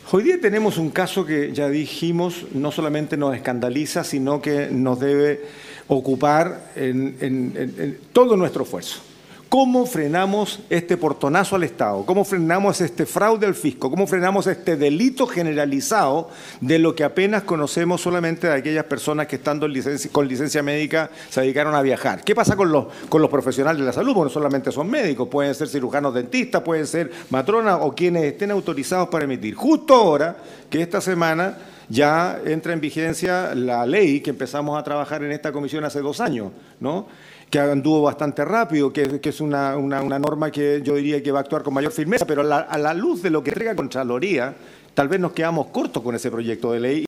Hoy día tenemos un caso que ya dijimos, no solamente nos escandaliza, sino que nos debe ocupar en todo nuestro esfuerzo. ¿Cómo frenamos este portonazo al Estado? ¿Cómo frenamos este fraude al fisco? ¿Cómo frenamos este delito generalizado de lo que apenas conocemos solamente de aquellas personas que estando con licencia médica se dedicaron a viajar? ¿Qué pasa con los profesionales de la salud? Porque no solamente son médicos, pueden ser cirujanos dentistas, pueden ser matronas o quienes estén autorizados para emitir. Justo ahora que esta semana ya entra en vigencia la ley que empezamos a trabajar en esta comisión hace 2 años, ¿no? Que anduvo bastante rápido, que es una norma que yo diría que va a actuar con mayor firmeza, pero a la luz de lo que entrega Contraloría, tal vez nos quedamos cortos con ese proyecto de ley.